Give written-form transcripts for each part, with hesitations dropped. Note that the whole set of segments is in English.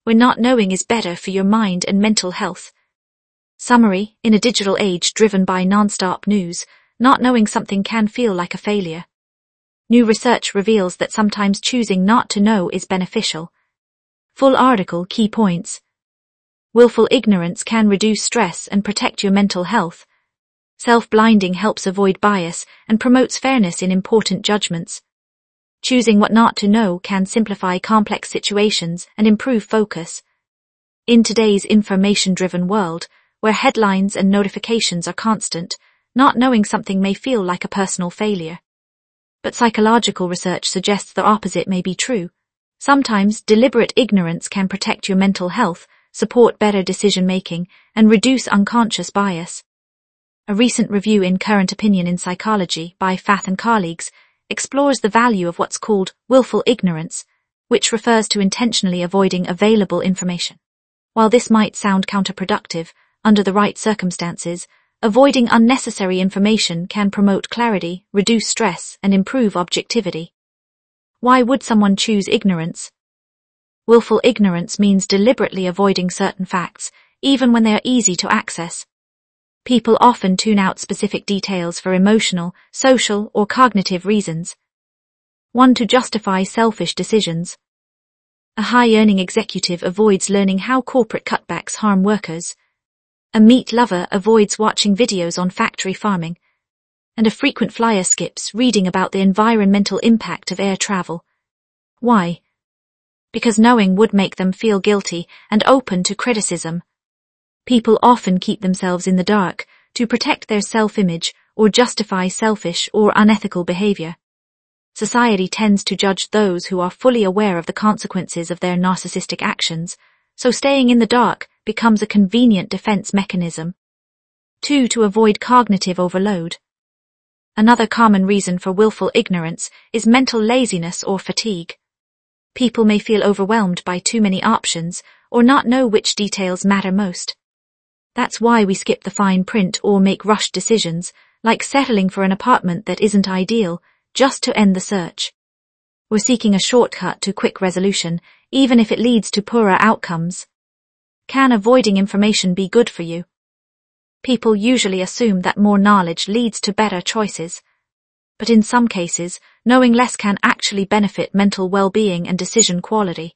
when not knowing is better for your mind and mental health. Summary: in a digital age driven by non-stop news, not knowing something can feel like a failure. New research reveals that sometimes choosing not to know is beneficial. Full article: key points. Willful ignorance can reduce stress and protect your mental health. Self-blinding helps avoid bias and promotes fairness in important judgments. Choosing what not to know can simplify complex situations and improve focus. In today's information-driven world, where headlines and notifications are constant, not knowing something may feel like a personal failure. But psychological research suggests the opposite may be true. Sometimes deliberate ignorance can protect your mental health, support better decision-making, and reduce unconscious bias. A recent review in Current Opinion in Psychology by Fath and colleagues explores the value of what's called willful ignorance, which refers to intentionally avoiding available information. While this might sound counterproductive, under the right circumstances, avoiding unnecessary information can promote clarity, reduce stress, and improve objectivity. Why would someone choose ignorance? Willful ignorance means deliberately avoiding certain facts, even when they are easy to access. People often tune out specific details for emotional, social, or cognitive reasons. 1. To justify selfish decisions. A high-earning executive avoids learning how corporate cutbacks harm workers. A meat lover avoids watching videos on factory farming. And a frequent flyer skips reading about the environmental impact of air travel. Why? Because knowing would make them feel guilty and open to criticism. People often keep themselves in the dark to protect their self-image or justify selfish or unethical behavior. Society tends to judge those who are fully aware of the consequences of their narcissistic actions, so staying in the dark becomes a convenient defense mechanism. 2. To avoid cognitive overload. Another common reason for willful ignorance is mental laziness or fatigue. People may feel overwhelmed by too many options or not know which details matter most. That's why we skip the fine print or make rushed decisions, like settling for an apartment that isn't ideal, just to end the search. We're seeking a shortcut to quick resolution, even if it leads to poorer outcomes. Can avoiding information be good for you? People usually assume that more knowledge leads to better choices. But in some cases, knowing less can actually benefit mental well-being and decision quality.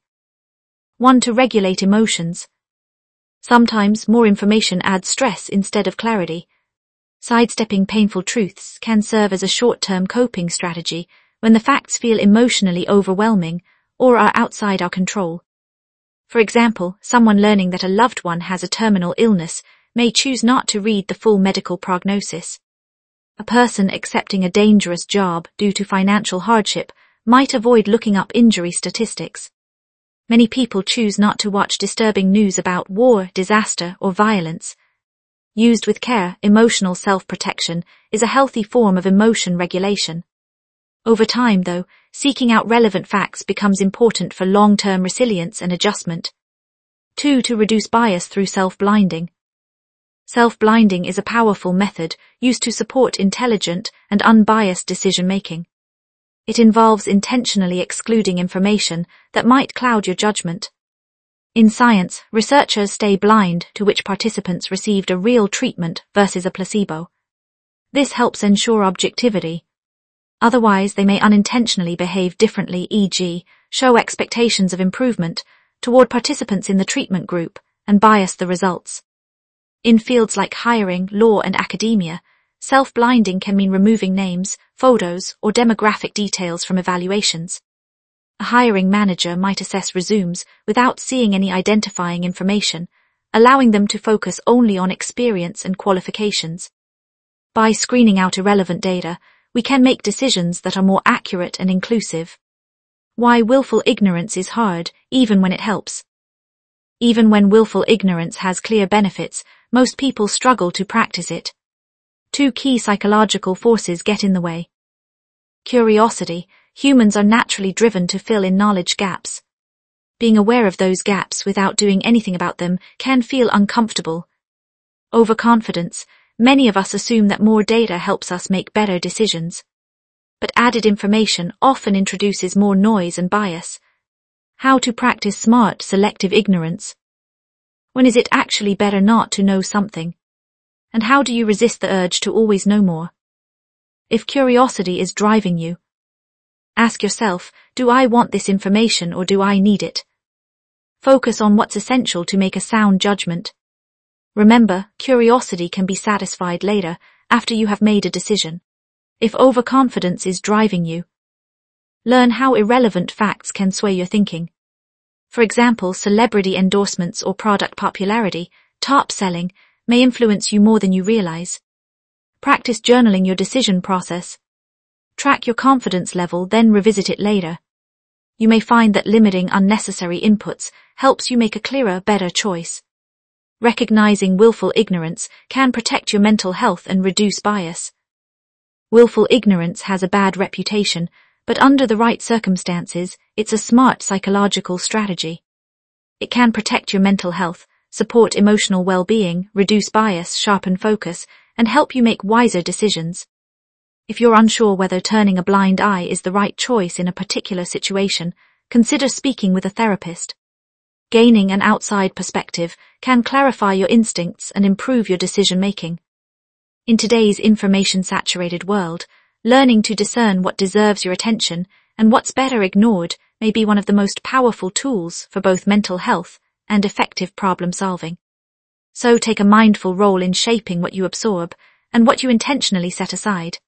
1. To regulate emotions. Sometimes more information adds stress instead of clarity. Sidestepping painful truths can serve as a short-term coping strategy when the facts feel emotionally overwhelming or are outside our control. For example, someone learning that a loved one has a terminal illness may choose not to read the full medical prognosis. A person accepting a dangerous job due to financial hardship might avoid looking up injury statistics. Many people choose not to watch disturbing news about war, disaster, or violence. Used with care, emotional self-protection is a healthy form of emotion regulation. Over time, though, seeking out relevant facts becomes important for long-term resilience and adjustment. 2. To reduce bias through self-blinding. Self-blinding is a powerful method used to support intelligent and unbiased decision-making. It involves intentionally excluding information that might cloud your judgment. In science, researchers stay blind to which participants received a real treatment versus a placebo. This helps ensure objectivity. Otherwise, they may unintentionally behave differently, e.g., show expectations of improvement toward participants in the treatment group and bias the results. In fields like hiring, law, and academia, self-blinding can mean removing names, photos, or demographic details from evaluations. A hiring manager might assess resumes without seeing any identifying information, allowing them to focus only on experience and qualifications. By screening out irrelevant data, we can make decisions that are more accurate and inclusive. Why willful ignorance is hard, even when it helps. Even when willful ignorance has clear benefits, most people struggle to practice it. 2 key psychological forces get in the way. Curiosity. Humans are naturally driven to fill in knowledge gaps. Being aware of those gaps without doing anything about them can feel uncomfortable. Overconfidence. Many of us assume that more data helps us make better decisions. But added information often introduces more noise and bias. How to practice smart, selective ignorance. When is it actually better not to know something? And how do you resist the urge to always know more? If curiosity is driving you, ask yourself, do I want this information or do I need it? Focus on what's essential to make a sound judgment. Remember, curiosity can be satisfied later, after you have made a decision. If overconfidence is driving you, learn how irrelevant facts can sway your thinking. For example, celebrity endorsements or product popularity, top selling, may influence you more than you realize. Practice journaling your decision process. Track your confidence level, then revisit it later. You may find that limiting unnecessary inputs helps you make a clearer, better choice. Recognizing willful ignorance can protect your mental health and reduce bias. Willful ignorance has a bad reputation, but under the right circumstances, it's a smart psychological strategy. It can protect your mental health, support emotional well-being, reduce bias, sharpen focus, and help you make wiser decisions. If you're unsure whether turning a blind eye is the right choice in a particular situation, consider speaking with a therapist. Gaining an outside perspective can clarify your instincts and improve your decision-making. In today's information-saturated world, learning to discern what deserves your attention and what's better ignored may be one of the most powerful tools for both mental health and effective problem-solving. So take a mindful role in shaping what you absorb and what you intentionally set aside.